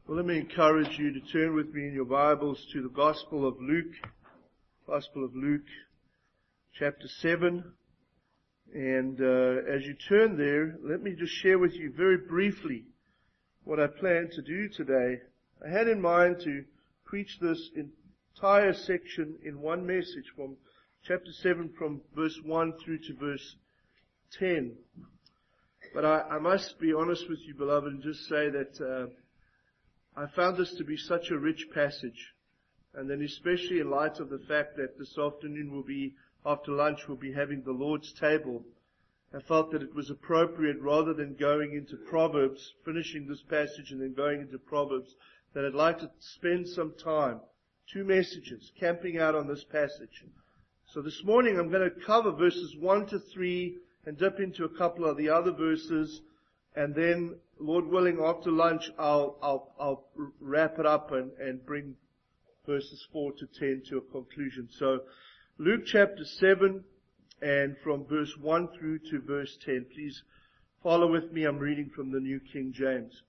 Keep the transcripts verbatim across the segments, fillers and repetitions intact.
Well, let me encourage you to turn with me in your Bibles to the Gospel of Luke, Gospel of Luke, chapter seven. And uh, as you turn there, let me just share with you very briefly what I plan to do today. I had in mind to preach this entire section in one message from chapter seven, from verse one through to verse ten. But I, I must be honest with you, beloved, and just say that uh, I found this to be such a rich passage. And then especially in light of the fact that this afternoon will be, after lunch, we'll be having the Lord's table. I felt that it was appropriate, rather than going into Proverbs, finishing this passage and then going into Proverbs, that I'd like to spend some time, two messages, camping out on this passage. So this morning I'm going to cover verses one to three and dip into a couple of the other verses, and then, Lord willing, after lunch I'll, I'll, I'll wrap it up and, and bring verses four to ten to a conclusion. So Luke chapter seven, and from verse one through to verse ten. Please follow with me. I'm reading from the New King James.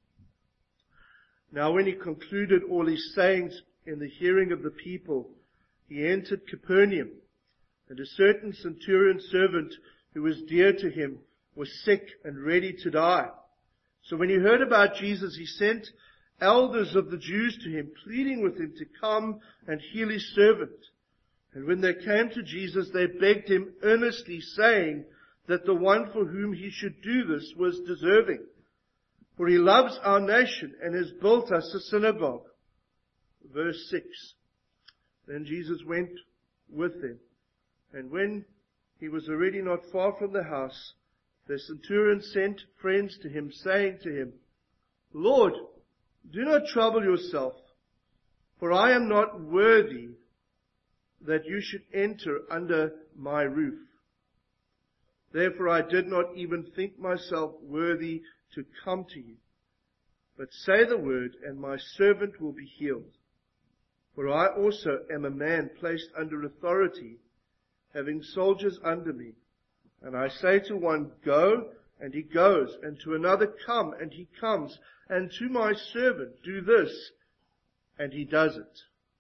Now when he concluded all his sayings in the hearing of the people, he entered Capernaum, and a certain centurion servant who was dear to him was sick and ready to die. So when he heard about Jesus, he sent elders of the Jews to him, pleading with him to come and heal his servant. And when they came to Jesus, they begged him earnestly, saying that the one for whom he should do this was deserving. For he loves our nation and has built us a synagogue. Verse six. Then Jesus went with them. And when he was already not far from the house, the centurion sent friends to him, saying to him, Lord, do not trouble yourself, for I am not worthy that you should enter under my roof. Therefore I did not even think myself worthy to come to you. But say the word, and my servant will be healed. For I also am a man placed under authority, having soldiers under me. And I say to one, go, and he goes, and to another, come, and he comes, and to my servant, do this, and he does it.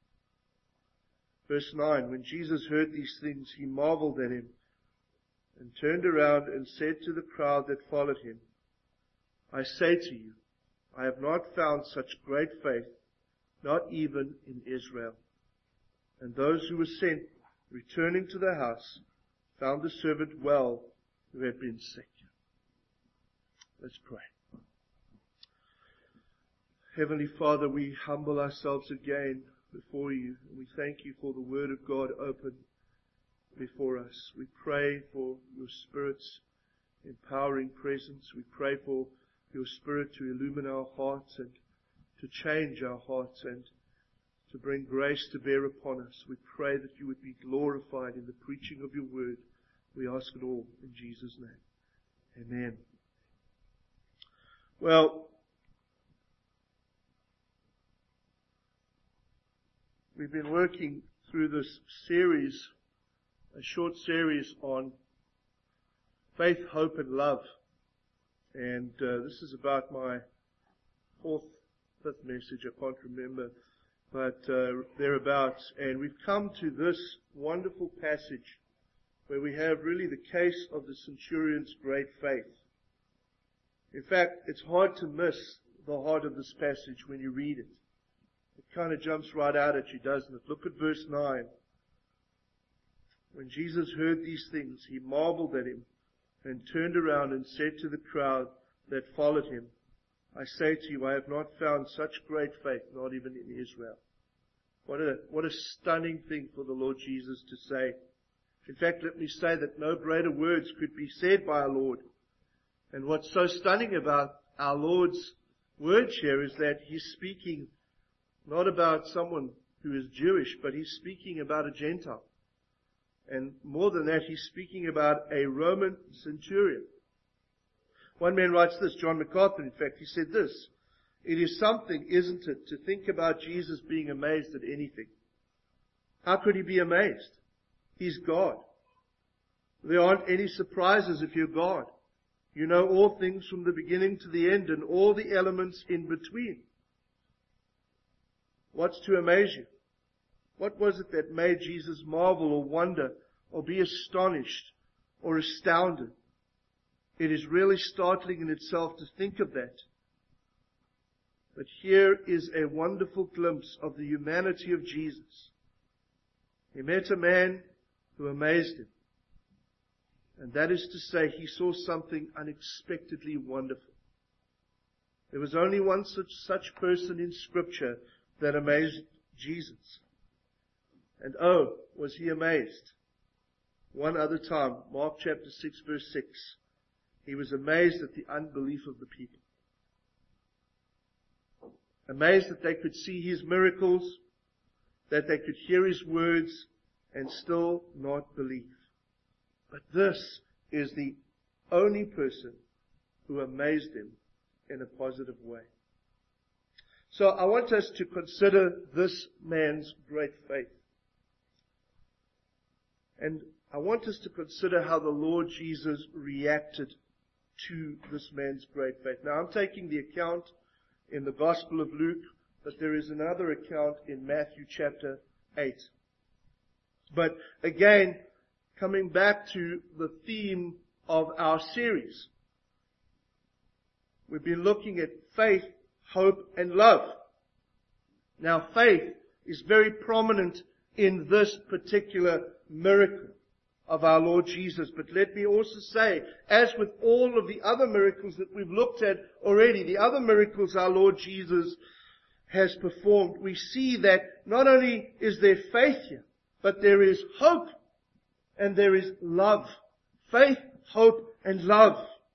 Verse nine, when Jesus heard these things, he marveled at him, and turned around and said to the crowd that followed him, I say to you, I have not found such great faith, not even in Israel. And those who were sent, returning to the house, found the servant well who had been sick. Let's pray. Heavenly Father, we humble ourselves again before you, and we thank you for the Word of God open before us. We pray for your Spirit's empowering presence. We pray for your Spirit to illumine our hearts and to change our hearts and to bring grace to bear upon us. We pray that you would be glorified in the preaching of your Word. We ask it all in Jesus' name. Amen. Well, we've been working through this series, a short series on faith, hope, and love. And uh, this is about my fourth, fifth message, I can't remember, but uh, thereabouts. And we've come to this wonderful passage where we have really the case of the centurion's great faith. In fact, it's hard to miss the heart of this passage when you read it. It kind of jumps right out at you, doesn't it? Look at verse nine. When Jesus heard these things, he marveled at him and turned around and said to the crowd that followed him, I say to you, I have not found such great faith, not even in Israel. What a, what a stunning thing for the Lord Jesus to say. In fact, let me say that no greater words could be said by our Lord. And what's so stunning about our Lord's words here is that he's speaking not about someone who is Jewish, but he's speaking about a Gentile. And more than that, he's speaking about a Roman centurion. One man writes this, John MacArthur, in fact, he said this, it is something, isn't it, to think about Jesus being amazed at anything. How could he be amazed? He's God. There aren't any surprises if you're God. You know all things from the beginning to the end and all the elements in between. What's to amaze you? What was it that made Jesus marvel or wonder or be astonished or astounded? It is really startling in itself to think of that. But here is a wonderful glimpse of the humanity of Jesus. He met a man who amazed him. And that is to say, he saw something unexpectedly wonderful. There was only one such, such person in Scripture that amazed Jesus. And oh, was he amazed. One other time, Mark chapter six verse six. He was amazed at the unbelief of the people. Amazed that they could see his miracles, that they could hear his words, and still not believe. But this is the only person who amazed him in a positive way. So I want us to consider this man's great faith. And I want us to consider how the Lord Jesus reacted to this man's great faith. Now I'm taking the account in the Gospel of Luke, but there is another account in Matthew chapter eight. But again, coming back to the theme of our series, we've been looking at faith, hope, and love. Now faith is very prominent in this particular miracle of our Lord Jesus. But let me also say, as with all of the other miracles that we've looked at already, the other miracles our Lord Jesus has performed, we see that not only is there faith here, but there is hope and there is love. Faith, hope, and love.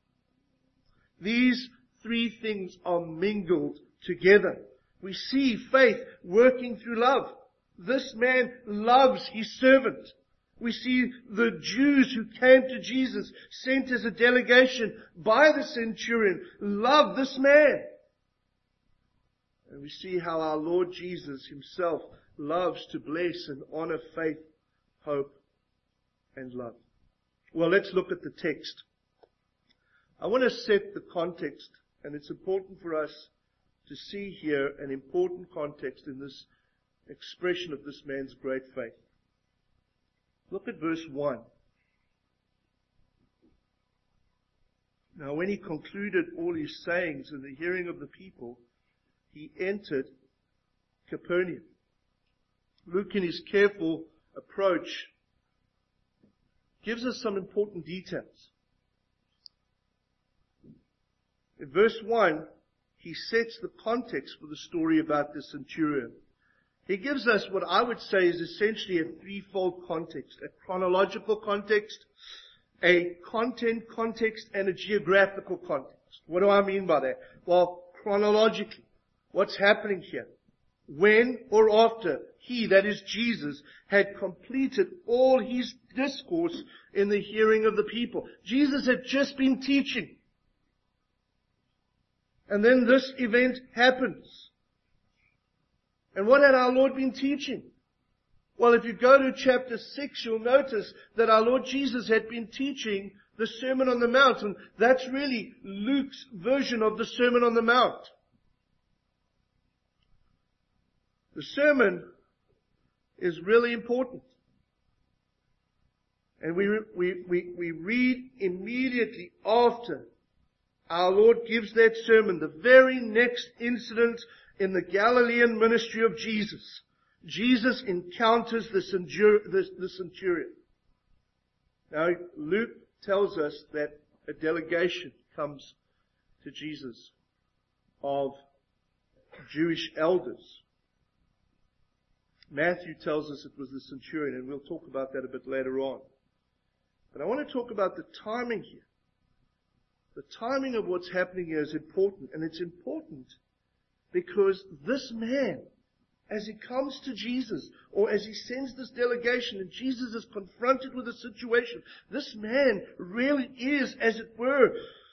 These three things are mingled together. We see faith working through love. This man loves his servant. We see the Jews who came to Jesus, sent as a delegation by the centurion, love this man. And we see how our Lord Jesus himself loves to bless and honor faith, hope, and love. Well, let's look at the text. I want to set the context, and it's important for us to see here an important context in this expression of this man's great faith. Look at verse one. Now when he concluded all his sayings in the hearing of the people, he entered Capernaum. Luke, in his careful approach, gives us some important details. In verse one, he sets the context for the story about the centurion. He gives us what I would say is essentially a threefold context. A chronological context, a content context, and a geographical context. What do I mean by that? Well, chronologically, what's happening here? When or after he, that is Jesus, had completed all his discourse in the hearing of the people. Jesus had just been teaching. And then this event happens. And what had our Lord been teaching? Well, if you go to chapter six, you'll notice that our Lord Jesus had been teaching the Sermon on the Mount. And that's really Luke's version of the Sermon on the Mount. The sermon is really important. And we, we, we, we read immediately after our Lord gives that sermon, the very next incident in the Galilean ministry of Jesus. Jesus encounters the centurion. Now, Luke tells us that a delegation comes to Jesus of Jewish elders. Matthew tells us it was the centurion, and we'll talk about that a bit later on. But I want to talk about the timing here. The timing of what's happening here is important, and it's important because this man, as he comes to Jesus, or as he sends this delegation and Jesus is confronted with a situation, this man really is, as it were,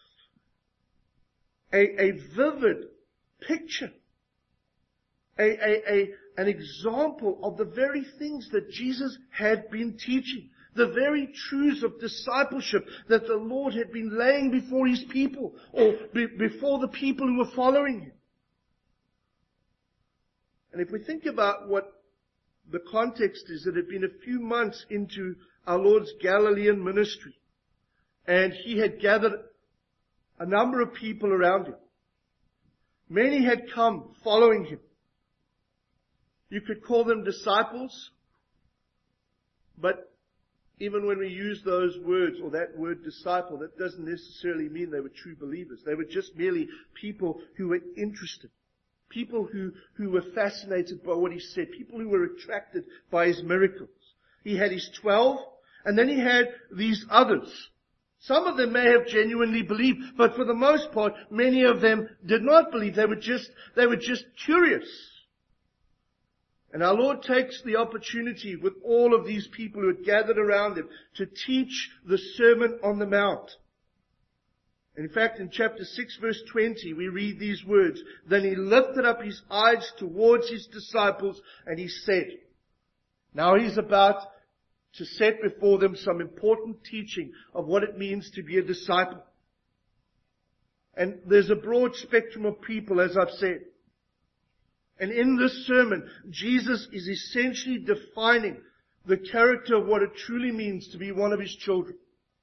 a, a vivid picture, a, a, a, an example of the very things that Jesus had been teaching, the very truths of discipleship that the Lord had been laying before his people, or be, before the people who were following him. And if we think about what the context is, it had been a few months into our Lord's Galilean ministry, and He had gathered a number of people around Him. Many had come following Him. You could call them disciples, but even when we use those words, or that word disciple, that doesn't necessarily mean they were true believers. They were just merely people who were interested. People who, who were fascinated by what He said. People who were attracted by His miracles. He had His twelve, and then He had these others. Some of them may have genuinely believed, but for the most part, many of them did not believe. They were just, they were just curious. And our Lord takes the opportunity with all of these people who had gathered around Him to teach the Sermon on the Mount. In fact, in chapter six, verse twenty, we read these words. Then He lifted up His eyes towards His disciples and He said, now He's about to set before them some important teaching of what it means to be a disciple. And there's a broad spectrum of people, as I've said. And in this sermon, Jesus is essentially defining the character of what it truly means to be one of His children.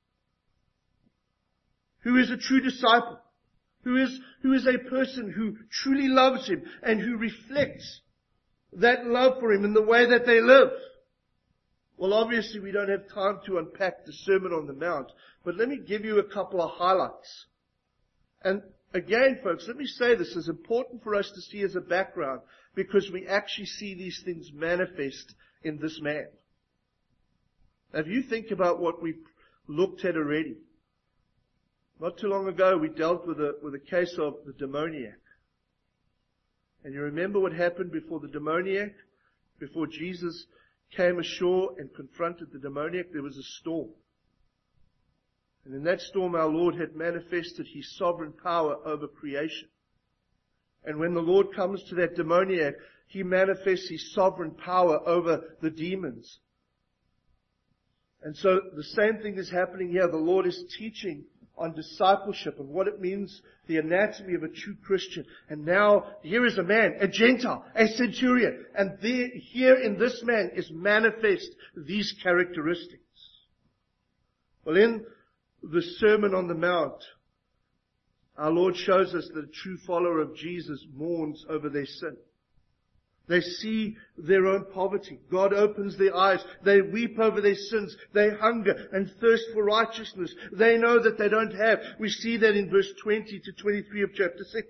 Who is a true disciple? Who is, who is a person who truly loves Him and who reflects that love for Him in the way that they live? Well, obviously we don't have time to unpack the Sermon on the Mount, but let me give you a couple of highlights. And again, folks, let me say this is important for us to see as a background because we actually see these things manifest in this man. Now, if you think about what we've looked at already, not too long ago we dealt with a, with a case of the demoniac. And you remember what happened before the demoniac? Before Jesus came ashore and confronted the demoniac, there was a storm. And in that storm our Lord had manifested His sovereign power over creation. And when the Lord comes to that demoniac, He manifests His sovereign power over the demons. And so the same thing is happening here. The Lord is teaching on discipleship and what it means, the anatomy of a true Christian. And now here is a man, a Gentile, a centurion. And there, here in this man is manifest these characteristics. Well, in the Sermon on the Mount, our Lord shows us that a true follower of Jesus mourns over their sin. They see their own poverty. God opens their eyes. They weep over their sins. They hunger and thirst for righteousness. They know that they don't have. We see that in verse twenty to twenty-three of chapter six.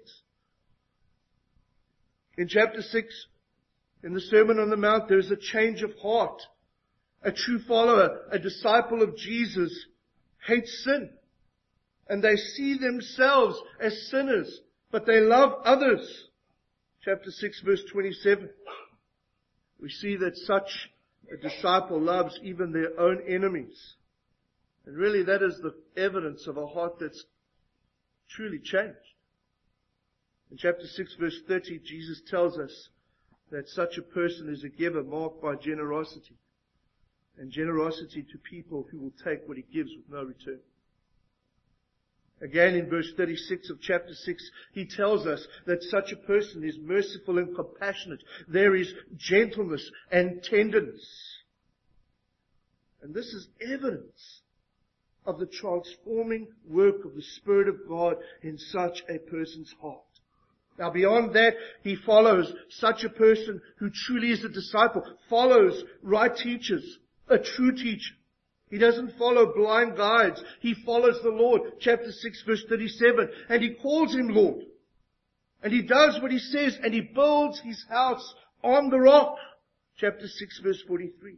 In chapter six, in the Sermon on the Mount, there is a change of heart. A true follower, a disciple of Jesus, hates sin. And they see themselves as sinners, but they love others. Chapter six, verse twenty-seven. We see that such a disciple loves even their own enemies. And really that is the evidence of a heart that's truly changed. In chapter six, verse thirty, Jesus tells us that such a person is a giver marked by generosity. And generosity to people who will take what He gives with no return. Again, in verse thirty-six of chapter six, He tells us that such a person is merciful and compassionate. There is gentleness and tenderness. And this is evidence of the transforming work of the Spirit of God in such a person's heart. Now beyond that, He follows such a person who truly is a disciple, follows right teachers, a true teacher. He doesn't follow blind guides. He follows the Lord. Chapter six, verse thirty-seven. And He calls Him Lord. And He does what He says. And He builds His house on the rock. Chapter six, verse forty-three.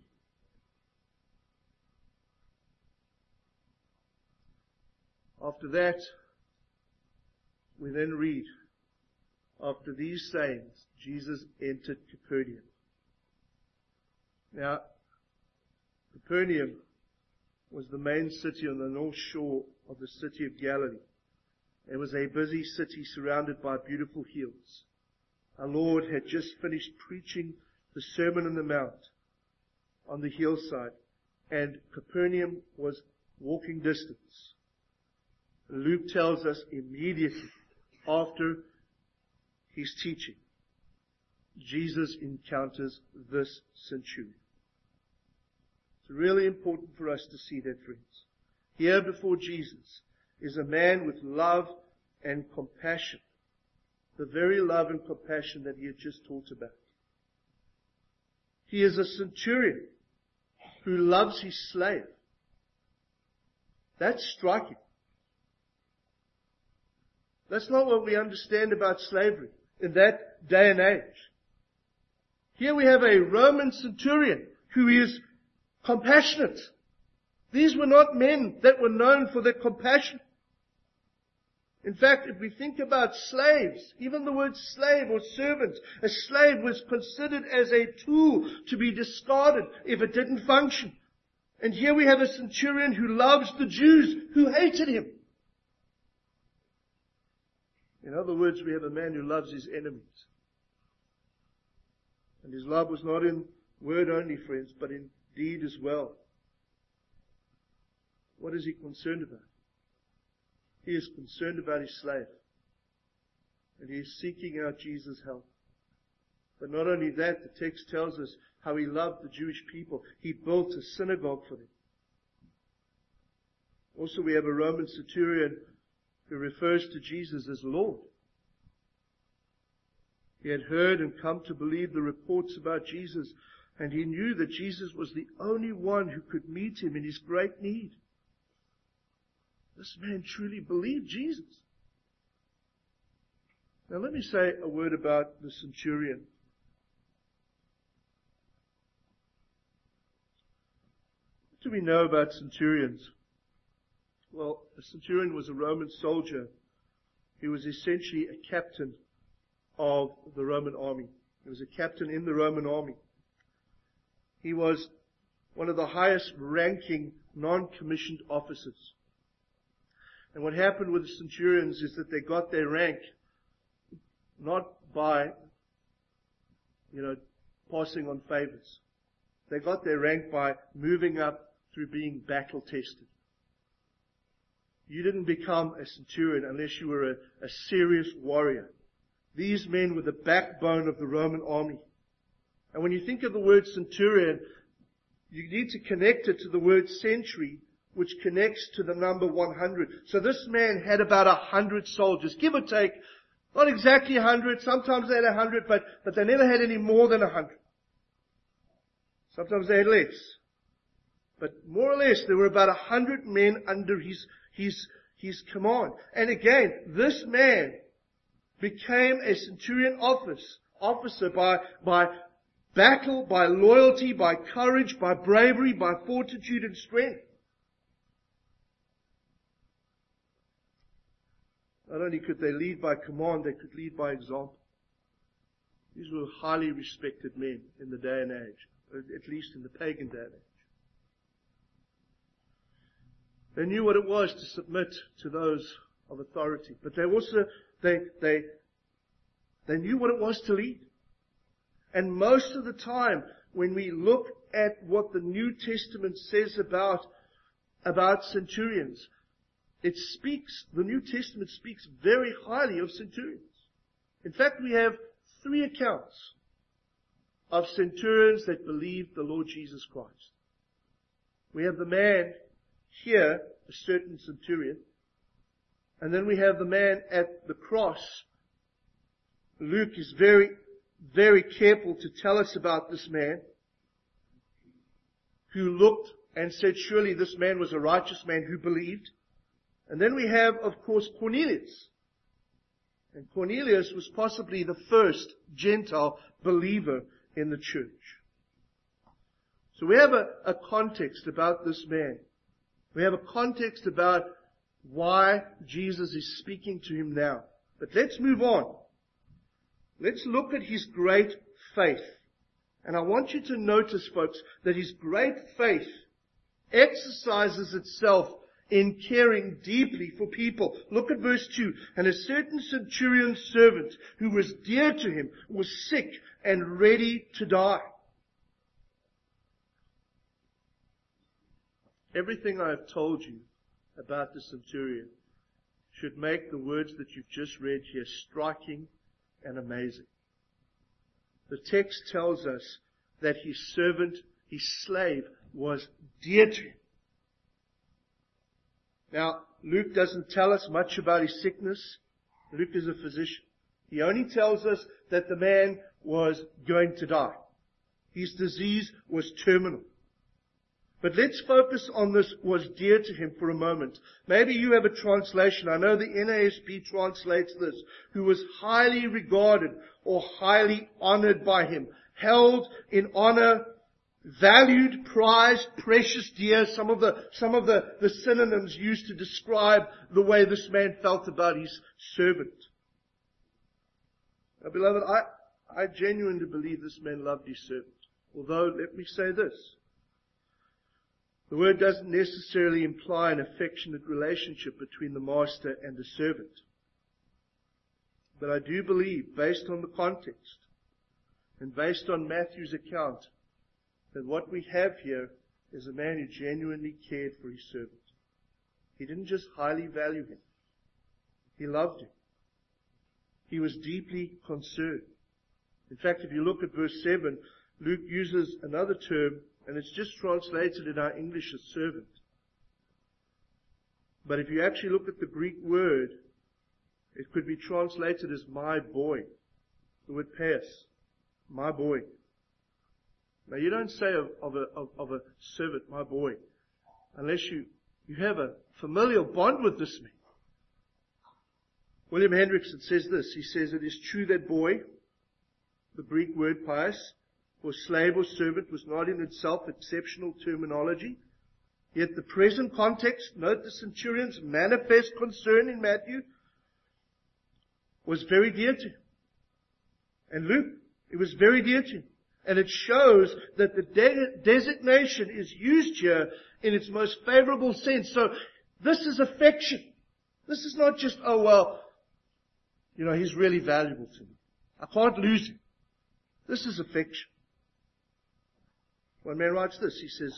After that, we then read, after these sayings, Jesus entered Capernaum. Now, Capernaum was the main city on the north shore of the city of Galilee. It was a busy city surrounded by beautiful hills. Our Lord had just finished preaching the Sermon on the Mount on the hillside, and Capernaum was walking distance. Luke tells us immediately after His teaching, Jesus encounters this centurion. It's really important for us to see that, friends. Here before Jesus is a man with love and compassion. The very love and compassion that he had just talked about. He is a centurion who loves his slave. That's striking. That's not what we understand about slavery in that day and age. Here we have a Roman centurion who is compassionate. These were not men that were known for their compassion. In fact, if we think about slaves, even the word slave or servant, a slave was considered as a tool to be discarded if it didn't function. And here we have a centurion who loves the Jews who hated him. In other words, we have a man who loves his enemies. And his love was not in word only, friends, but in deed as well. What is he concerned about? He is concerned about his slave. And he is seeking out Jesus' help. But not only that, the text tells us how he loved the Jewish people. He built a synagogue for them. Also, we have a Roman centurion who refers to Jesus as Lord. He had heard and come to believe the reports about Jesus, and he knew that Jesus was the only one who could meet him in his great need. This man truly believed Jesus. Now let me say a word about the centurion. What do we know about centurions? Well, a centurion was a Roman soldier. He was essentially a captain of the Roman army. He was a captain in the Roman army. He was one of the highest ranking non-commissioned officers. And what happened with the centurions is that they got their rank not by, you know, passing on favors. They got their rank by moving up through being battle tested. You didn't become a centurion unless you were a, a serious warrior. These men were the backbone of the Roman army. And when you think of the word centurion, you need to connect it to the word century, which connects to the number one hundred. So this man had about a hundred soldiers, give or take. Not exactly a hundred. Sometimes they had a hundred, but, but they never had any more than a hundred. Sometimes they had less. But more or less, there were about a hundred men under his, his, his command. And again, this man became a centurion office, officer by, by battle, by loyalty, by courage, by bravery, by fortitude and strength. Not only could they lead by command, they could lead by example. These were highly respected men in the day and age, at least in the pagan day and age. They knew what it was to submit to those of authority, but they also, they, they, they knew what it was to lead. And most of the time, when we look at what the New Testament says about, about centurions, it speaks, the New Testament speaks very highly of centurions. In fact, we have three accounts of centurions that believed the Lord Jesus Christ. We have the man here, a certain centurion, and then we have the man at the cross. Luke is very, very careful to tell us about this man who looked and said, surely this man was a righteous man who believed. And then we have, of course, Cornelius. And Cornelius was possibly the first Gentile believer in the church. So we have a, a context about this man. We have a context about why Jesus is speaking to him now. But let's move on. Let's look at his great faith. And I want you to notice, folks, that his great faith exercises itself in caring deeply for people. Look at verse two. And a certain centurion's servant who was dear to him was sick and ready to die. Everything I have told you about the centurion should make the words that you've just read here striking and amazing. The text tells us that his servant, his slave, was dear to him. Now, Luke doesn't tell us much about his sickness. Luke is a physician. He only tells us that the man was going to die. His disease was terminal. But let's focus on this was dear to him for a moment. Maybe you have a translation. I know the N A S B translates this. Who was highly regarded or highly honored by him. Held in honor, valued, prized, precious, dear. Some of the, some of the, the synonyms used to describe the way this man felt about his servant. Now, beloved, I, I genuinely believe this man loved his servant. Although, let me say this. The word doesn't necessarily imply an affectionate relationship between the master and the servant. But I do believe, based on the context, and based on Matthew's account, that what we have here is a man who genuinely cared for his servant. He didn't just highly value him. He loved him. He was deeply concerned. In fact, if you look at verse seven, Luke uses another term, and it's just translated in our English as servant. But if you actually look at the Greek word, it could be translated as my boy. The word paes, my boy. Now you don't say of, of, a, of, of a servant, my boy, unless you, you have a familial bond with this man. William Hendrickson says this. He says, it is true that boy, the Greek word paes, for slave or servant, was not in itself exceptional terminology. Yet the present context, note the centurion's manifest concern in Matthew, was very dear to him. And Luke, it was very dear to him. And it shows that the de- designation is used here in its most favorable sense. So this is affection. This is not just, oh well, you know, he's really valuable to me. I can't lose him. This is affection. One man writes this, he says,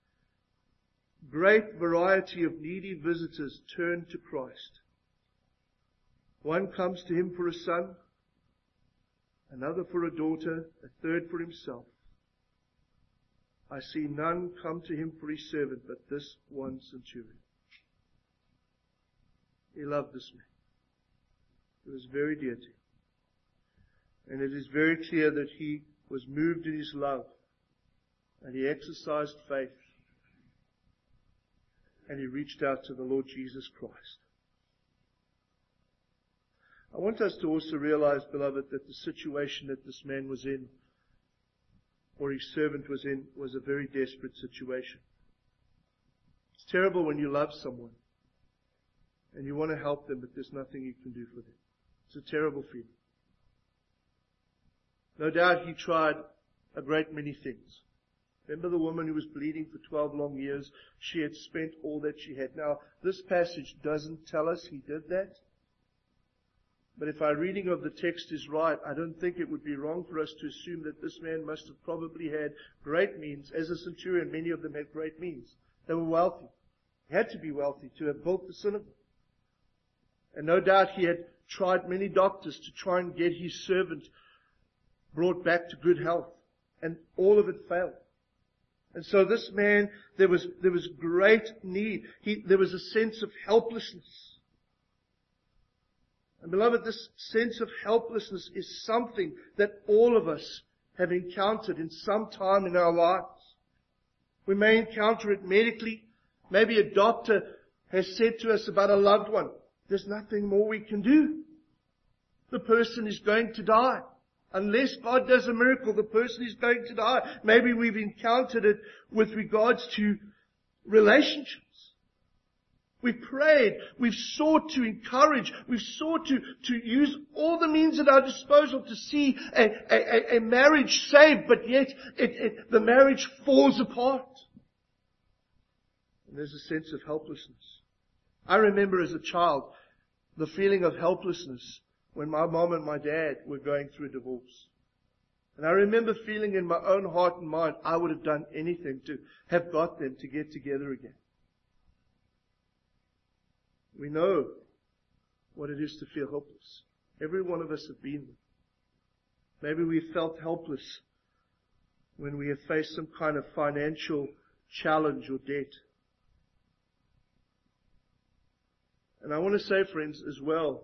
great variety of needy visitors turn to Christ. One comes to him for a son, another for a daughter, a third for himself. I see none come to him for his servant, but this one centurion. He loved this man. It was very dear to him. And it is very clear that he was moved in his love. And he exercised faith. And he reached out to the Lord Jesus Christ. I want us to also realize, beloved, that the situation that this man was in, or his servant was in, was a very desperate situation. It's terrible when you love someone and you want to help them, but there's nothing you can do for them. It's a terrible feeling. No doubt he tried a great many things. Remember the woman who was bleeding for twelve long years? She had spent all that she had. Now, this passage doesn't tell us he did that. But if our reading of the text is right, I don't think it would be wrong for us to assume that this man must have probably had great means. As a centurion, many of them had great means. They were wealthy. He had to be wealthy to have built the synagogue. And no doubt he had tried many doctors to try and get his servant brought back to good health. And all of it failed. And so this man, there was, there was great need. He, there was a sense of helplessness. And beloved, this sense of helplessness is something that all of us have encountered in some time in our lives. We may encounter it medically. Maybe a doctor has said to us about a loved one, there's nothing more we can do. The person is going to die. Unless God does a miracle, the person is going to die. Maybe we've encountered it with regards to relationships. We've prayed. We've sought to encourage. We've sought to, to use all the means at our disposal to see a, a, a marriage saved, but yet it, it, the marriage falls apart. And there's a sense of helplessness. I remember as a child the feeling of helplessness when my mom and my dad were going through a divorce. And I remember feeling in my own heart and mind, I would have done anything to have got them to get together again. We know what it is to feel hopeless. Every one of us have been there. Maybe we felt helpless when we have faced some kind of financial challenge or debt. And I want to say, friends, as well,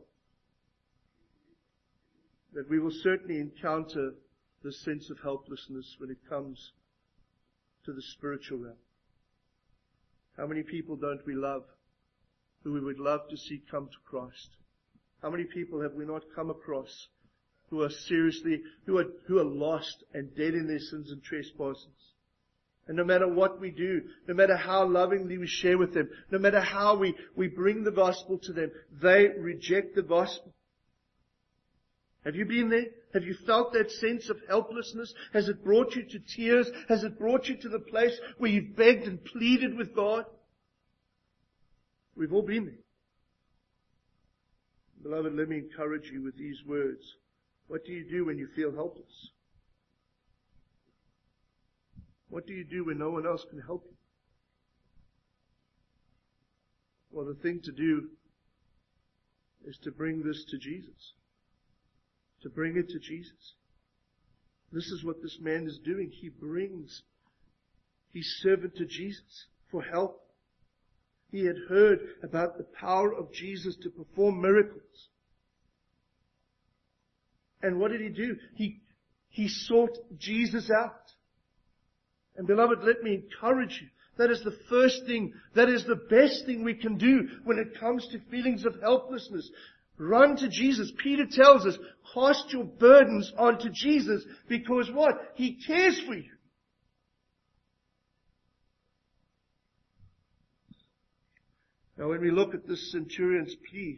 that we will certainly encounter this sense of helplessness when it comes to the spiritual realm. How many people don't we love who we would love to see come to Christ? How many people have we not come across who are seriously, who are, who are lost and dead in their sins and trespasses? And no matter what we do, no matter how lovingly we share with them, no matter how we, we bring the gospel to them, they reject the gospel. Have you been there? Have you felt that sense of helplessness? Has it brought you to tears? Has it brought you to the place where you've begged and pleaded with God? We've all been there. Beloved, let me encourage you with these words. What do you do when you feel helpless? What do you do when no one else can help you? Well, the thing to do is to bring this to Jesus. To bring it to Jesus. This is what this man is doing. He brings his servant to Jesus for help. He had heard about the power of Jesus to perform miracles. And what did he do? He, he sought Jesus out. And beloved, let me encourage you. That is the first thing, that is the best thing we can do when it comes to feelings of helplessness. Run to Jesus. Peter tells us, cast your burdens onto Jesus, because what? He cares for you. Now when we look at this centurion's plea,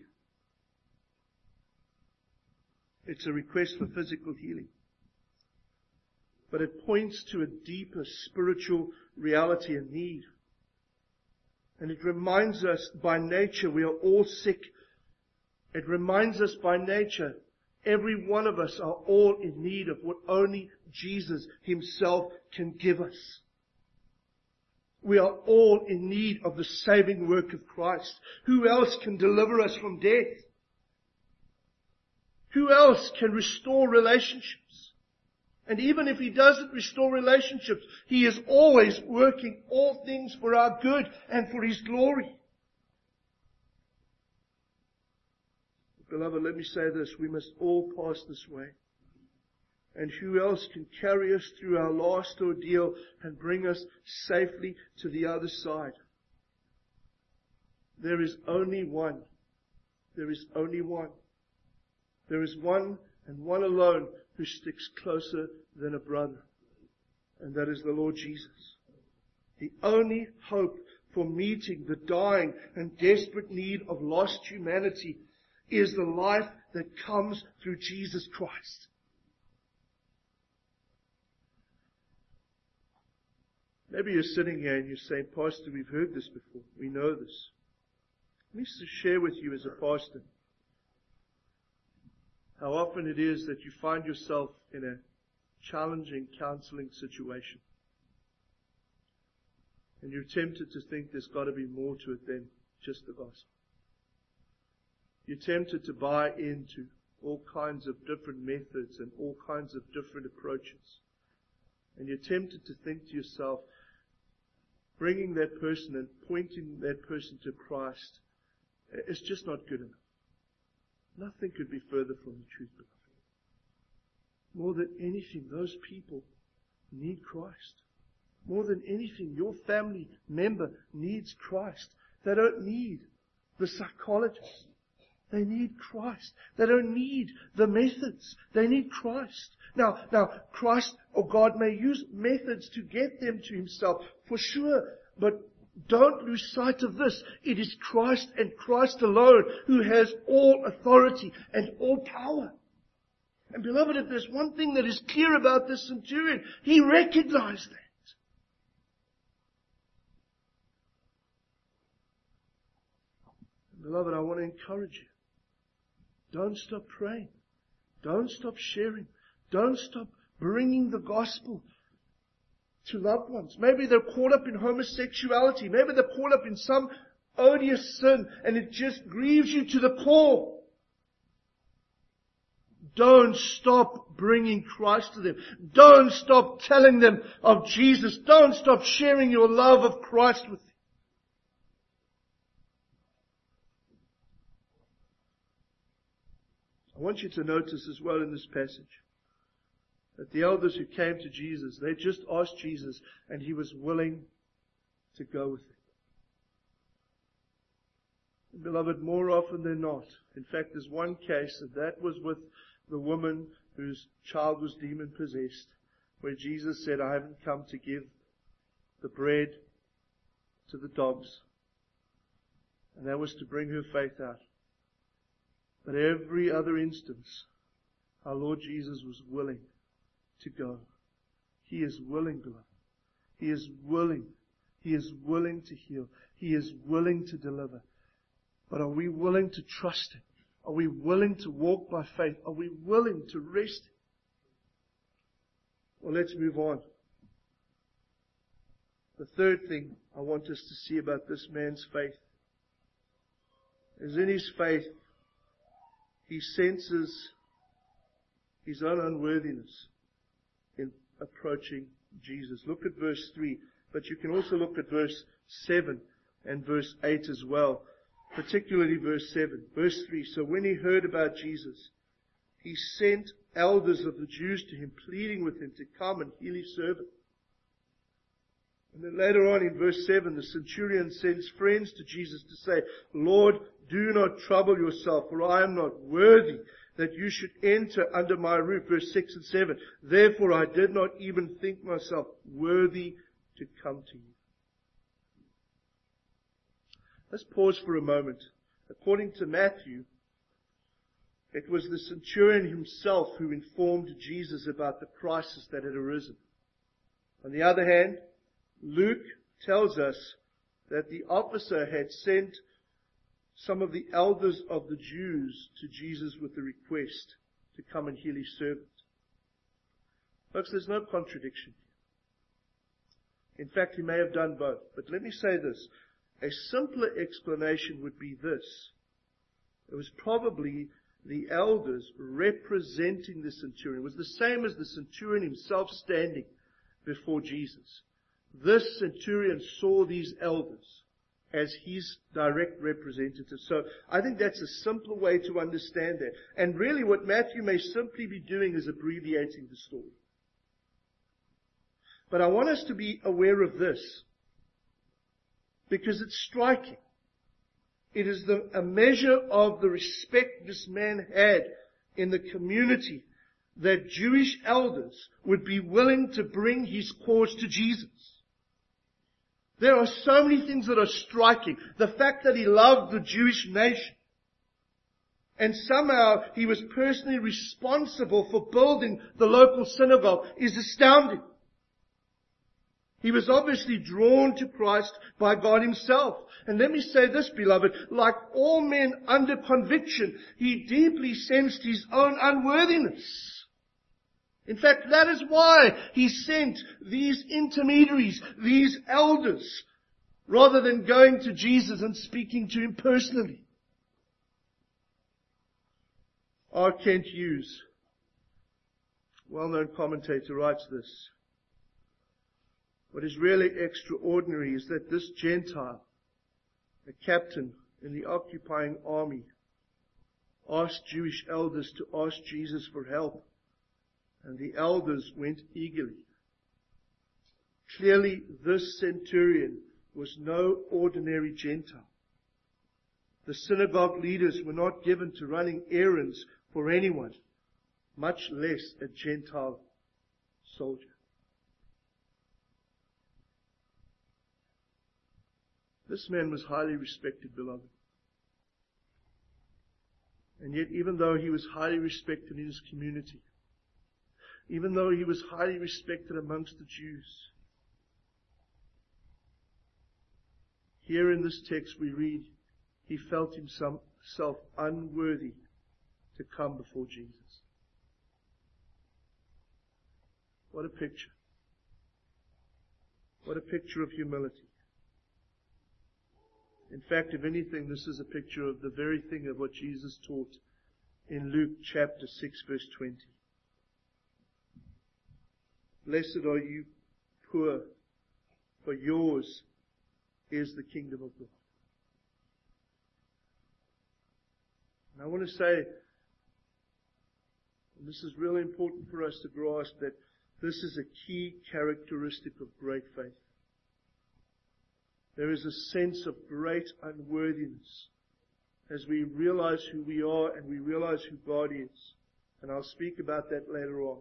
it's a request for physical healing. But it points to a deeper spiritual reality and need. And it reminds us by nature we are all sick. It reminds us by nature every one of us are all in need of what only Jesus Himself can give us. We are all in need of the saving work of Christ. Who else can deliver us from death? Who else can restore relationships? And even if He doesn't restore relationships, He is always working all things for our good and for His glory. Beloved, let me say this. We must all pass this way. And who else can carry us through our last ordeal and bring us safely to the other side? There is only one. There is only one. There is one and one alone who sticks closer than a brother. And that is the Lord Jesus. The only hope for meeting the dying and desperate need of lost humanity is the life that comes through Jesus Christ. Maybe you're sitting here and you're saying, Pastor, we've heard this before. We know this. Let me just share with you as a pastor how often it is that you find yourself in a challenging counseling situation. And you're tempted to think there's got to be more to it than just the gospel. You're tempted to buy into all kinds of different methods and all kinds of different approaches. And you're tempted to think to yourself, bringing that person and pointing that person to Christ is just not good enough. Nothing could be further from the truth, beloved. More than anything, those people need Christ. More than anything, your family member needs Christ. They don't need the psychologist. They need Christ. They don't need the methods. They need Christ. Now, now, Christ or God may use methods to get them to Himself, for sure. But don't lose sight of this. It is Christ and Christ alone who has all authority and all power. And beloved, if there's one thing that is clear about this centurion, he recognized that. Beloved, I want to encourage you. Don't stop praying. Don't stop sharing. Don't stop bringing the gospel to loved ones. Maybe they're caught up in homosexuality. Maybe they're caught up in some odious sin and it just grieves you to the core. Don't stop bringing Christ to them. Don't stop telling them of Jesus. Don't stop sharing your love of Christ with them. I want you to notice as well in this passage that the elders who came to Jesus, they just asked Jesus and He was willing to go with them. And beloved, more often than not, in fact there's one case, and that was with the woman whose child was demon possessed, where Jesus said, I haven't come to give the bread to the dogs. And that was to bring her faith out. But every other instance, our Lord Jesus was willing to go. He is willing, beloved. He is willing. He is willing to heal. He is willing to deliver. But are we willing to trust Him? Are we willing to walk by faith? Are we willing to rest? Well, let's move on. The third thing I want us to see about this man's faith is in his faith, he senses his own unworthiness in approaching Jesus. Look at verse three, but you can also look at verse seven and verse eight as well. Particularly verse seven. Verse three. So when he heard about Jesus, he sent elders of the Jews to him, pleading with him to come and heal his servant. And then later on in verse seven, the centurion sends friends to Jesus to say, Lord, do not trouble yourself, for I am not worthy that you should enter under my roof. Verse six and seven. Therefore I did not even think myself worthy to come to you. Let's pause for a moment. According to Matthew, it was the centurion himself who informed Jesus about the crisis that had arisen. On the other hand, Luke tells us that the officer had sent some of the elders of the Jews to Jesus with the request to come and heal his servant. Folks, there's no contradiction. In fact, he may have done both. But let me say this. A simpler explanation would be this. It was probably the elders representing the centurion. It was the same as the centurion himself standing before Jesus. This centurion saw these elders as his direct representatives. So I think that's a simpler way to understand that. And really what Matthew may simply be doing is abbreviating the story. But I want us to be aware of this, because it's striking. It is the, a measure of the respect this man had in the community that Jewish elders would be willing to bring his cause to Jesus. There are so many things that are striking. The fact that he loved the Jewish nation. And somehow he was personally responsible for building the local synagogue is astounding. He was obviously drawn to Christ by God Himself. And let me say this, beloved, like all men under conviction, he deeply sensed his own unworthiness. In fact, that is why he sent these intermediaries, these elders, rather than going to Jesus and speaking to Him personally. R. Kent Hughes, well-known commentator, writes this. What is really extraordinary is that this Gentile, a captain in the occupying army, asked Jewish elders to ask Jesus for help, and the elders went eagerly. Clearly, this centurion was no ordinary Gentile. The synagogue leaders were not given to running errands for anyone, much less a Gentile soldier. This man was highly respected, beloved. And yet, even though he was highly respected in his community, even though he was highly respected amongst the Jews, here in this text we read, he felt himself unworthy to come before Jesus. What a picture. What a picture of humility. In fact, if anything, this is a picture of the very thing of what Jesus taught in Luke chapter six verse twenty. Blessed are you poor, for yours is the kingdom of God. And I want to say, and this is really important for us to grasp, that this is a key characteristic of great faith. There is a sense of great unworthiness as we realize who we are and we realize who God is. And I'll speak about that later on.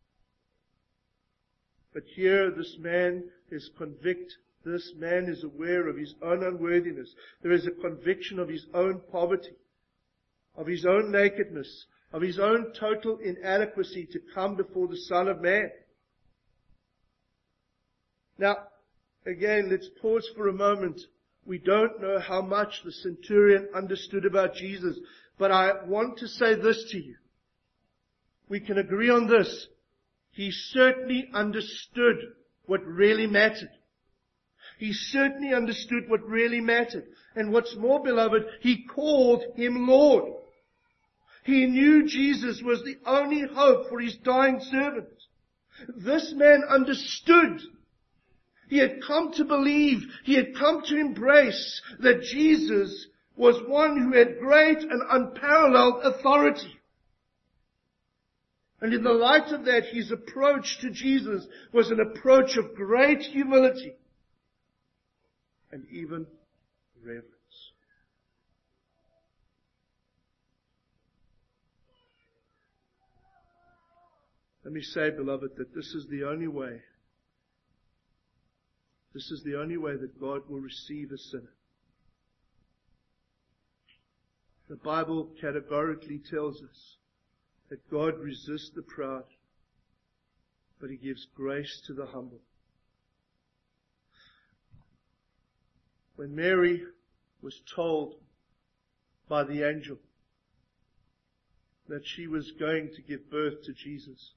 But here this man is convicted. This man is aware of his own unworthiness. There is a conviction of his own poverty, of his own nakedness, of his own total inadequacy to come before the Son of Man. Now, again, let's pause for a moment. We don't know how much the centurion understood about Jesus, but I want to say this to you. We can agree on this. He certainly understood what really mattered. He certainly understood what really mattered. And what's more, beloved, he called him Lord. He knew Jesus was the only hope for his dying servant. This man understood. He had come to believe, he had come to embrace that Jesus was one who had great and unparalleled authority. And in the light of that, his approach to Jesus was an approach of great humility and even reverence. Let me say, beloved, that this is the only way. This is the only way that God will receive a sinner. The Bible categorically tells us that God resists the proud, but He gives grace to the humble. When Mary was told by the angel that she was going to give birth to Jesus,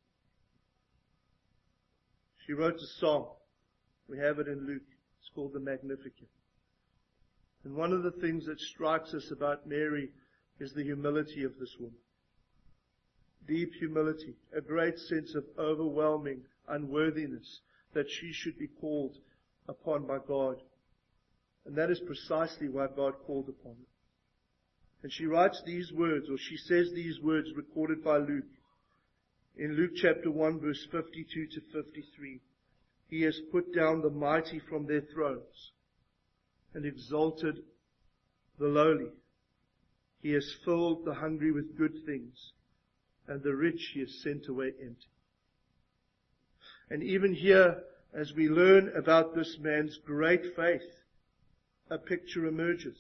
she wrote a song. We have it in Luke. It's called the Magnificat. And one of the things that strikes us about Mary is the humility of this woman. Deep humility, a great sense of overwhelming unworthiness that she should be called upon by God. And that is precisely why God called upon her. And she writes these words, or she says these words recorded by Luke. In Luke chapter one, verse fifty-two to fifty-three. He has put down the mighty from their thrones and exalted the lowly. He has filled the hungry with good things, and the rich He has sent away empty. And even here, as we learn about this man's great faith, a picture emerges.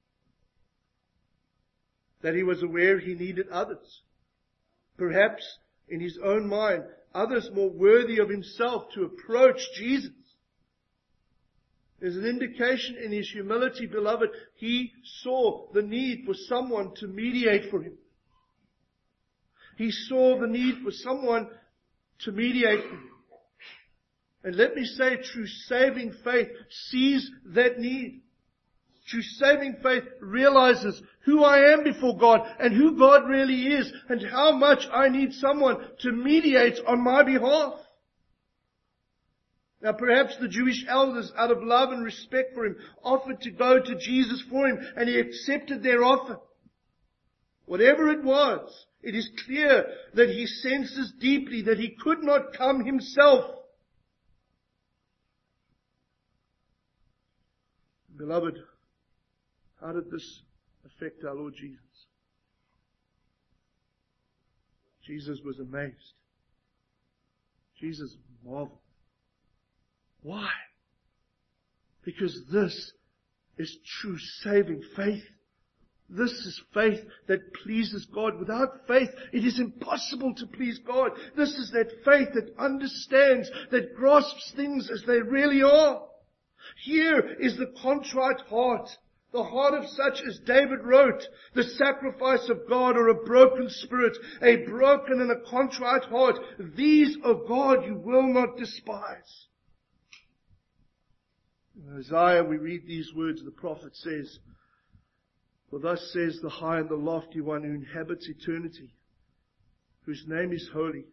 That he was aware he needed others. Perhaps in his own mind, others more worthy of himself to approach Jesus. There's an indication in his humility, beloved. He saw the need for someone to mediate for him. He saw the need for someone to mediate for him. And let me say, true saving faith sees that need. True saving faith realizes who I am before God and who God really is and how much I need someone to mediate on my behalf. Now perhaps the Jewish elders, out of love and respect for him, offered to go to Jesus for him, and he accepted their offer. Whatever it was, it is clear that he senses deeply that he could not come himself. Beloved, how did this affect our Lord Jesus? Jesus was amazed. Jesus marveled. Why? Because this is true saving faith. This is faith that pleases God. Without faith, it is impossible to please God. This is that faith that understands, that grasps things as they really are. Here is the contrite heart. The heart of such as David wrote, the sacrifice of God or a broken spirit, a broken and a contrite heart. These, O God, you will not despise. In Isaiah we read these words, the prophet says, For thus says the high and the lofty one who inhabits eternity, whose name is holy.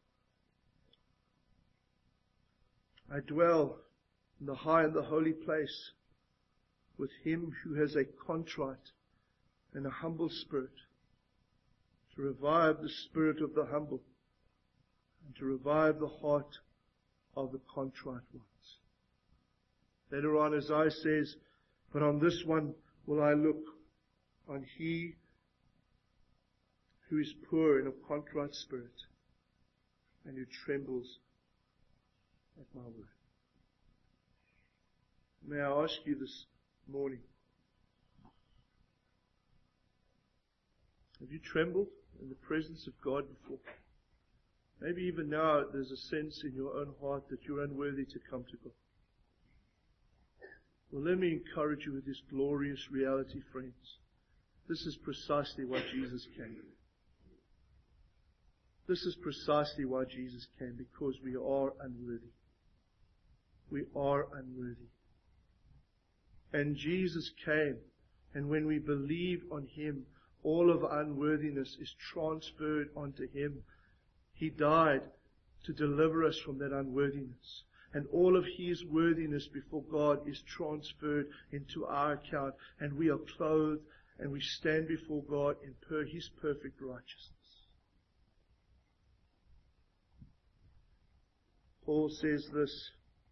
I dwell in the high and the holy place with him who has a contrite and a humble spirit, to revive the spirit of the humble and to revive the heart of the contrite ones. Later on, Isaiah says, but on this one will I look, on he who is poor in a contrite spirit and who trembles at my word. May I ask you this morning, have you trembled in the presence of God before? Maybe even now there's a sense in your own heart that you're unworthy to come to God. Well, let me encourage you with this glorious reality, friends. This is precisely why Jesus came. This is precisely why Jesus came, because we are unworthy. We are unworthy. And Jesus came, and when we believe on Him, all of unworthiness is transferred onto Him. He died to deliver us from that unworthiness. And all of His worthiness before God is transferred into our account. And we are clothed and we stand before God in per His perfect righteousness. Paul says this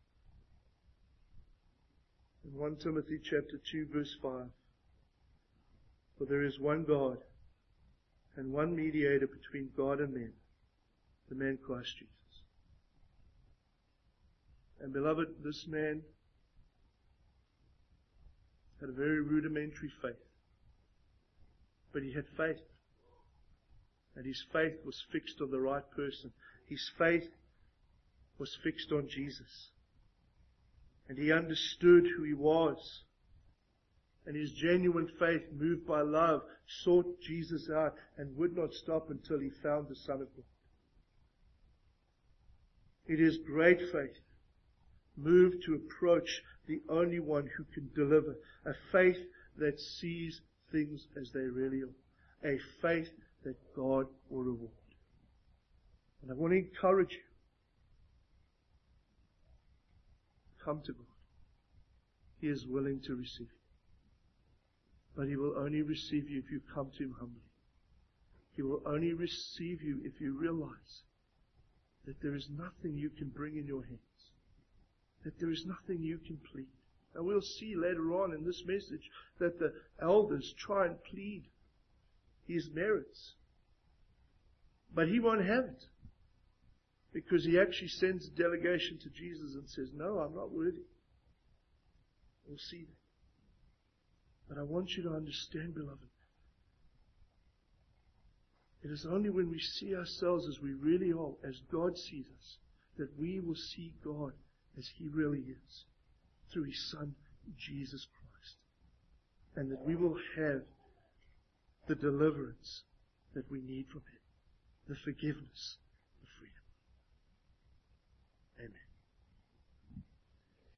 in First Timothy chapter two verse five. For there is one God and one mediator between God and men, the man Christ Jesus. And beloved, this man had a very rudimentary faith. But he had faith. And his faith was fixed on the right person. His faith was fixed on Jesus. And he understood who he was. And his genuine faith, moved by love, sought Jesus out and would not stop until he found the Son of God. It is great faith, moved to approach the only one who can deliver. A faith that sees things as they really are. A faith that God will reward. And I want to encourage you. Come to God. He is willing to receive you. But He will only receive you if you come to Him humbly. He will only receive you if you realize that there is nothing you can bring in your hands. That there is nothing you can plead. And we'll see later on in this message that the elders try and plead His merits. But He won't have it. Because He actually sends a delegation to Jesus and says, no, I'm not worthy. We'll see that. But I want you to understand, beloved, it is only when we see ourselves as we really are, as God sees us, that we will see God as He really is, through His Son, Jesus Christ. And that we will have the deliverance that we need from Him, the forgiveness